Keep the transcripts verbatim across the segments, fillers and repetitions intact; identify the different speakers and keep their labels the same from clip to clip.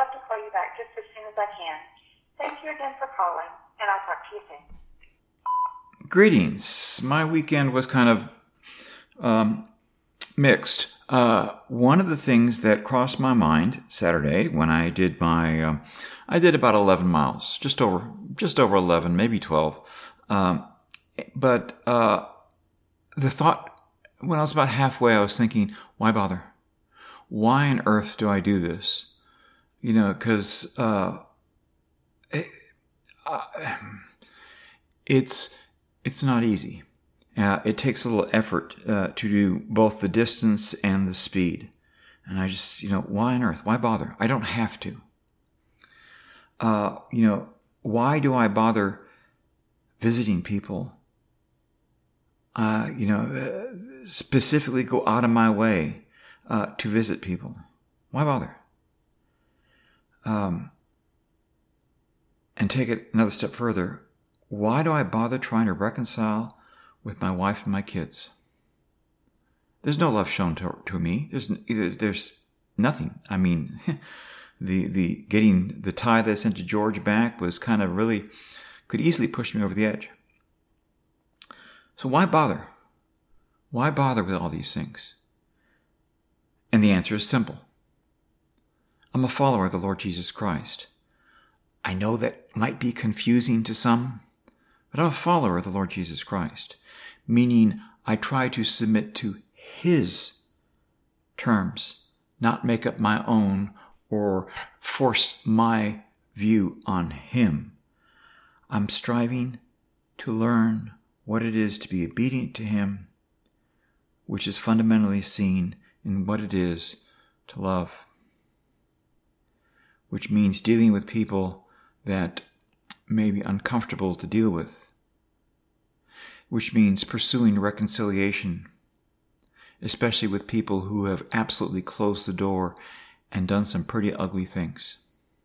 Speaker 1: love to call you back just as soon as I can. Thank you again for calling, and I'll talk to you soon.
Speaker 2: Greetings. My weekend was kind of um, mixed. Uh, one of the things that crossed my mind Saturday when I did my, uh, I did about eleven miles, just over, just over eleven, maybe twelve. Um, but uh, the thought, when I was about halfway, I was thinking, why bother? Why on earth do I do this? You know, because uh, it, uh, it's it's not easy. Uh, it takes a little effort uh, to do both the distance and the speed. And I just, you know, why on earth? Why bother? I don't have to. Uh, you know, why do I bother visiting people? Uh, you know, uh, specifically go out of my way uh, to visit people. Why bother? Um, and take it another step further. Why do I bother trying to reconcile with my wife and my kids? There's no love shown to, to me. There's there's nothing. I mean, the the getting the tie that I sent to George back was kind of really could easily push me over the edge. So why bother? Why bother with all these things? And the answer is simple. I'm a follower of the Lord Jesus Christ. I know that might be confusing to some, but I'm a follower of the Lord Jesus Christ, meaning I try to submit to His terms, not make up my own or force my view on Him. I'm striving to learn what it is to be obedient to Him, which is fundamentally seen in what it is to love, which means dealing with people that may be uncomfortable to deal with, which means pursuing reconciliation, especially with people who have absolutely closed the door and done some pretty ugly things.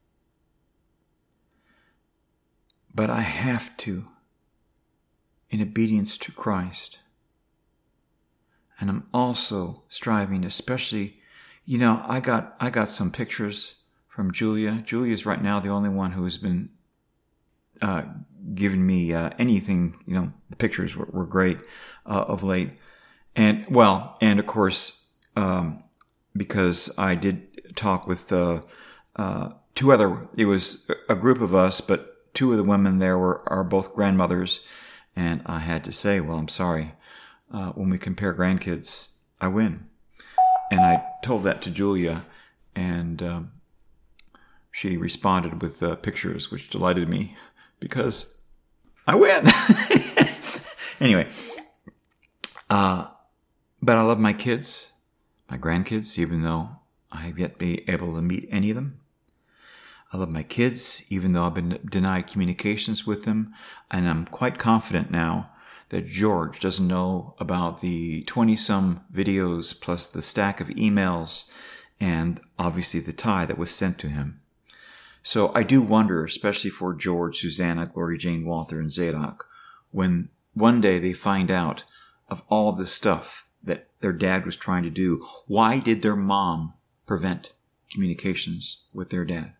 Speaker 2: But I have to, in obedience to Christ. And I'm also striving, especially, you know, I got I got some pictures from Julia. Julia's right now the only one who has been uh, giving me uh, anything. You know, the pictures were, were great uh, of late. And, well, and of course, um, because I did talk with uh, uh, two other, it was a group of us, but two of the women there were are both grandmothers. And I had to say, well, I'm sorry. Uh, when we compare grandkids, I win. And I told that to Julia, and um, she responded with uh, pictures, which delighted me because I win. Anyway, uh, but I love my kids, my grandkids, even though I have yet be able to meet any of them. I love my kids, even though I've been denied communications with them. And I'm quite confident now that George doesn't know about the twenty-some videos plus the stack of emails and obviously the tie that was sent to him. So I do wonder, especially for George, Susanna, Gloria Jane, Walter, and Zadok, when one day they find out of all this stuff that their dad was trying to do, why did their mom prevent communications with their dad?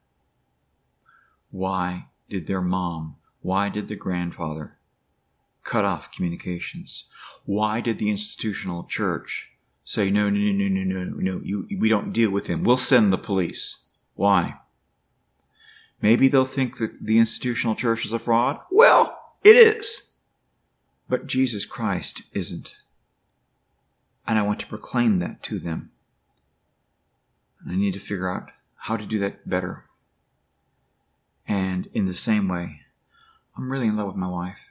Speaker 2: Why did their mom, why did the grandfather cut off communications? Why did the institutional church say, no, no, no, no, no, no, no, you, we don't deal with him. We'll send the police. Why? Maybe they'll think that the institutional church is a fraud. Well, it is. But Jesus Christ isn't. And I want to proclaim that to them. And I need to figure out how to do that better. And in the same way, I'm really in love with my wife.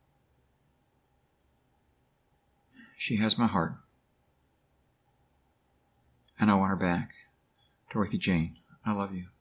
Speaker 2: She has my heart. And I want her back. Dorothy Jane, I love you.